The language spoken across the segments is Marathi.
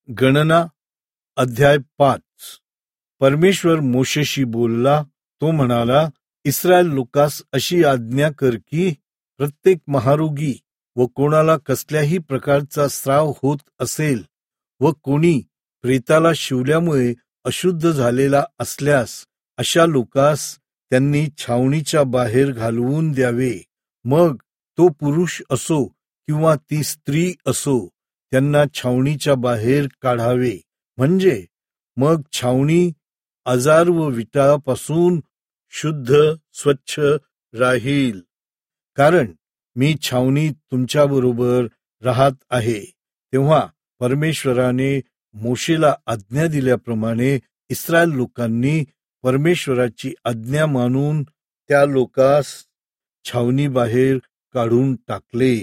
गणना अध्याय 5. परमेश्वर मोशेशी बोलला. तो म्हणाला, इस्रायल लोकास अशी आज्ञा कर की प्रत्येक महारोगी व कोणाला कसल्याही प्रकारचा स्राव होत असेल व कोणी प्रेताला शिवल्यामुळे अशुद्ध झालेला असल्यास अशा लोकास त्यांनी छावणीच्या बाहेर घालवून द्यावे. मग तो पुरुष असो किंवा ती स्त्री असो, त्यांना छावणीच्या बाहेर काढावे. म्हणजे मग छावणी आजार व विटापासून शुद्ध स्वच्छ राहील. कारण मी छावणीत तुमच्याबरोबर राहत आहे. तेव्हा परमेश्वराने मोशेला आज्ञा दिल्याप्रमाणे इस्रायल लोकांनी परमेश्वराची आज्ञा मानून त्या लोकास छावणी बाहेर काढून टाकले.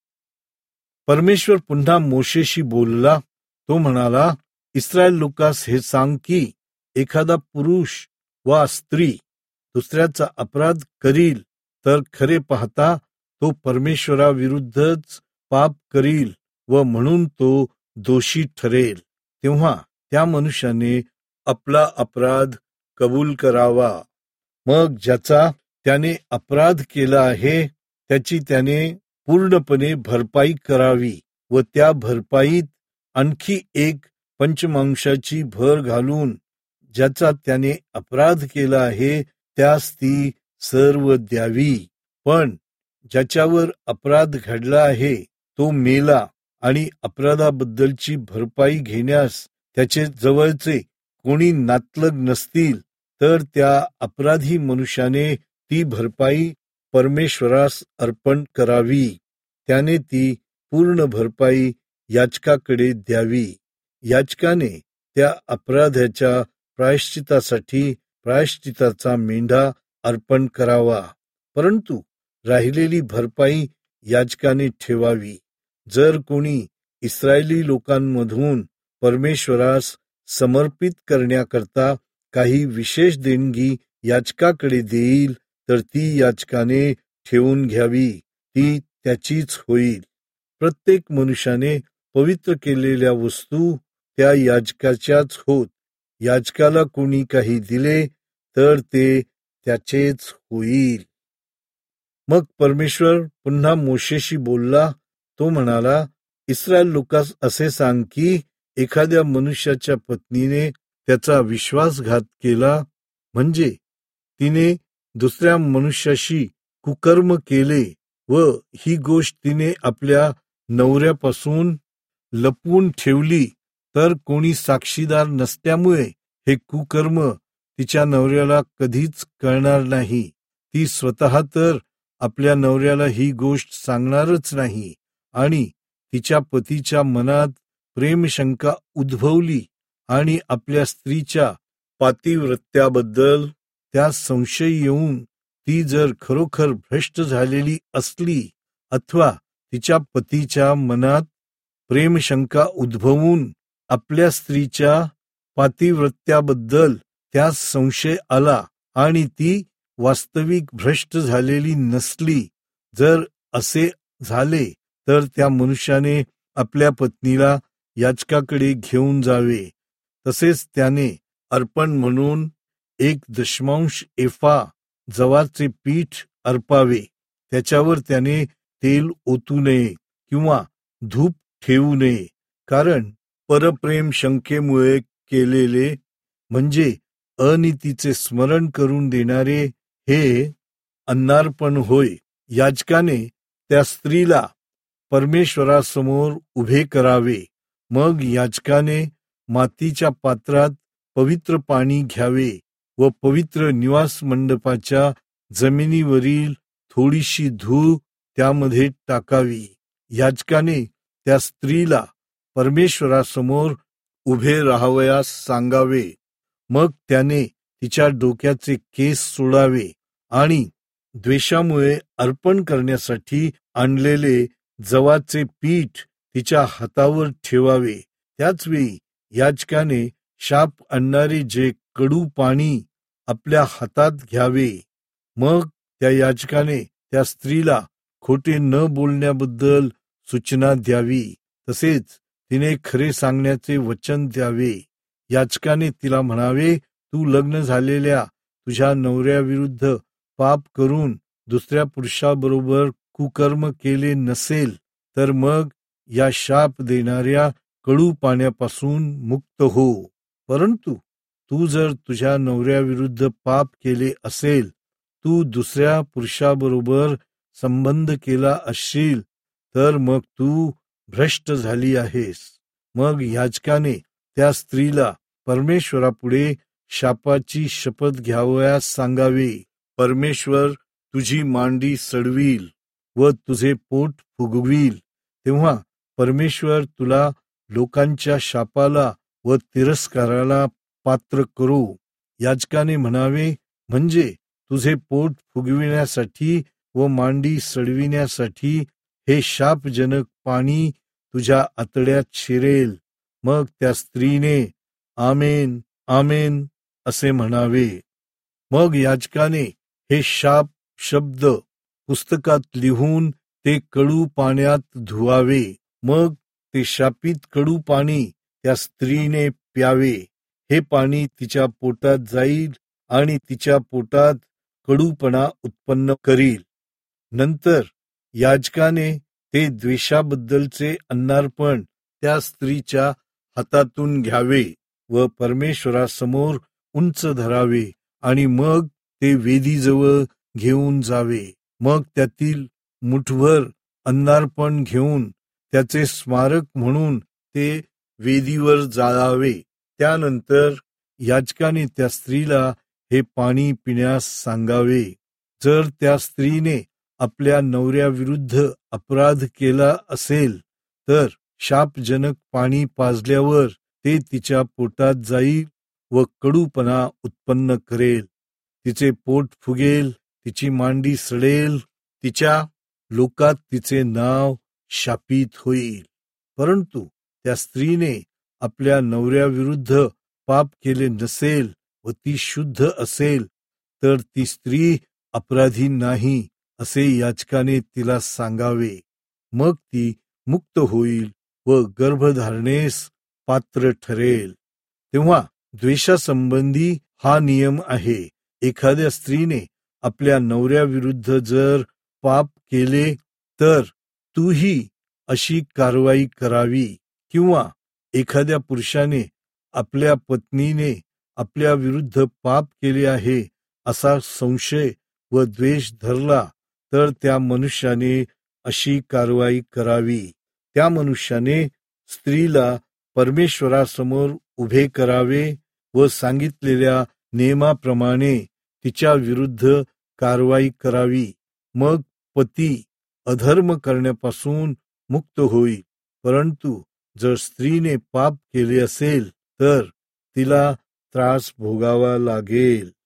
परमेश्वर पुन्हा मोशेशी बोलला. तो म्हणाला, इस्रायल लोकास हे सांग की एखादा पुरुष वा स्त्री दुसऱ्याचा अपराध करील तर खरे पाहता तो परमेश्वराविरुद्धच पाप करील व म्हणून तो दोषी ठरेल. तेव्हा त्या मनुष्याने आपला अपराध कबूल करावा. मग ज्याचा त्याने अपराध केला आहे त्याची त्याने पूर्णपणे भरपाई करावी व त्या भरपाईत आणखी एक पंचमांशाची भर घालून ज्याचा त्याने अपराध केला आहे त्यास ती सर्व द्यावी. पण ज्याच्यावर अपराध घडला आहे तो मेला आणि अपराधाबद्दलची भरपाई घेण्यास त्याचे जवळचे कोणी नातलग नसतील तर त्या अपराधी मनुष्याने ती भरपाई परमेश्वरास अर्पण करावी. त्याने ती पूर्ण भरपाई याजकाकडे द्यावी. याजकाने त्या अपराधाच्या प्रायश्चितासाठी प्रायश्चिताचा मेंढा अर्पण करावा, परंतु राहिलेली भरपाई याजकाने ठेवावी. जर कोणी इस्रायली लोकांमधून परमेश्वरास समर्पित करण्याकरता काही विशेष देणगी याजकाकडे देईल तर ती याजकाने ठेवून घ्यावी, ती त्याचीच होईल. प्रत्येक मनुष्याने पवित्र केलेल्या वस्तू त्या याजकाच्याच होत. याजकाला कोणी काही दिले तर ते त्याचेच होईल. मग परमेश्वर पुन्हा मोशेशी बोलला. तो म्हणाला, इस्रायल लोकास असे सांग की एखाद्या मनुष्याच्या पत्नीने त्याचा विश्वासघात केला, म्हणजे तिने दुसऱ्या मनुष्याशी कुकर्म केले व ही गोष्ट तिने आपल्या नवऱ्यापासून लपवून ठेवली, तर कोणी साक्षीदार नसल्यामुळे हे कुकर्म तिच्या नवऱ्याला कधीच कळणार नाही. ती स्वतः तर आपल्या नवऱ्याला ही गोष्ट सांगणारच नाही आणि तिच्या पतीच्या मनात प्रेमशंका उद्भवली आणि आपल्या स्त्रीच्या पातिव्रत्याबद्दल त्यास संशय येऊन ती जर खरोखर भ्रष्ट झालेली असली अथवा तिच्या पतीच्या मनात प्रेमशंका उद्भवून आपल्या स्त्रीच्या पातिव्रत्याबद्दल त्यास संशय आला आणि ती वास्तविक भ्रष्ट झालेली नसली, जर असे झाले तर त्या मनुष्याने आपल्या पत्नीला याजकाकडे घेऊन जावे. तसेच त्याने अर्पण म्हणून 1/10 एफा जवाचे पीठ अर्पावे. त्याच्यावर त्याने तेल ओतू नये किंवा धूप ठेवू नये, कारण परप्रेम शंकेमुळे केलेले म्हणजे अनीतीचे स्मरण करून देणारे हे अन्नार्पण होय. याजकाने त्या स्त्रीला परमेश्वरासमोर उभे करावे. मग याजकाने मातीच्या पात्रात पवित्र पाणी घ्यावे व पवित्र निवास मंडपाच्या जमिनीवरील थोडीशी धूळ त्यामध्ये टाकावी. याजकाने त्या स्त्रीला परमेश्वरासमोर उभे राहावयास सांगावे. मग त्याने तिच्या डोक्याचे केस सोडावे आणि द्वेषामुळे अर्पण करण्यासाठी आणलेले जवाचे पीठ तिच्या हातावर ठेवावे. त्याचवेळी याजकाने शाप आणणारे जे कडू पाणी आपल्या हातात घ्यावे. मग त्या याजकाने त्या स्त्रीला खोटे न बोलण्याबद्दल सूचना द्यावी. तसेच तिने खरे सांगण्याचे वचन द्यावे. याचकाने तिला म्हणावे, तू लग्न झालेल्या तुझ्या नवऱ्याविरुद्ध पाप करून दुसऱ्या पुरुषाबरोबर कुकर्म केले नसेल तर मग या शाप देणाऱ्या कडू पाण्यापासून मुक्त हो. परंतु तू जर तुझ्या नवऱ्याविरुद्ध पाप केले असेल, तू दुसऱ्या पुरुषाबरोबर संबंध केला असशील, तर मग तू भ्रष्ट झाली आहेस. मग याजकाने त्या स्त्रीला परमेश्वरापुढे शापाची शपथ घ्यावयास सांगावे. परमेश्वर तुझी मांडी सडवील व तुझे पोट फुगवील, तेव्हा परमेश्वर तुला लोकांच्या शापाला व तिरस्काराला पात्र करो. याजकाने म्हणावे, म्हणजे तुझे पोट फुगविण्यासाठी व मांडी सडविण्यासाठी हे शापजनक पाणी तुझ्या आतड्यात शिरेल. मग त्या स्त्रीने आमेन आमेन असे म्हणावे. मग याजकाने हे शाप शब्द पुस्तकात लिहून ते कडू पाण्यात धुवावे. मग ते शापित कडू पाणी त्या स्त्रीने प्यावे. हे पाणी तिच्या पोटात जाईल आणि तिच्या पोटात कडूपणा उत्पन्न करील. नंतर याजकाने ते द्वेषाबद्दलचे अन्नार्पण त्या स्त्रीच्या हातातून घ्यावे व परमेश्वरासमोर उंच धरावे आणि मग ते वेदीजवळ घेऊन जावे. मग त्यातील मुठभर अन्नार्पण घेऊन त्याचे स्मारक म्हणून ते वेदीवर जाळावे. त्यानंतर याजकाने त्या स्त्रीला हे पाणी पिण्यास सांगावे. जर त्या स्त्रीने आपल्या नवऱ्याविरुद्ध अपराध केला असेल तर शापजनक पाणी पाजल्यावर ते तिच्या पोटात जाईल व कडूपणा उत्पन्न करेल. तिचे पोट फुगेल, तिची मांडी सडेल, तिच्या लोकात तिचे नाव शापित होईल. परंतु त्या स्त्रीने आपल्या नवऱ्याविरुद्ध पाप केले नसेल व ती शुद्ध असेल तर ती स्त्री अपराधी नाही असे याजकाने तिला सांगावे. मग ती मुक्त होईल व गर्भधारणेस पात्र ठरेल. तेव्हा द्वेषासंबंधी हा नियम आहे. एखाद्या स्त्रीने आपल्या नवऱ्याविरुद्ध जर पाप केले तर तूही अशी कारवाई करावी. किंवा एखाद्या पुरुषाने आपल्या पत्नीने आपल्या विरुद्ध पाप केले आहे असा संशय व द्वेष धरला तर त्या मनुष्याने अशी कारवाई करावी. त्या मनुष्याने स्त्रीला परमेश्वरासमोर उभे करावे व सांगितलेल्या नियमाप्रमाणे तिच्या विरुद्ध कारवाई करावी. मग पती अधर्म करण्यापासून मुक्त होईल. परंतु जर स्त्रीने पाप केले असेल तर तिला त्रास भोगावा लागेल.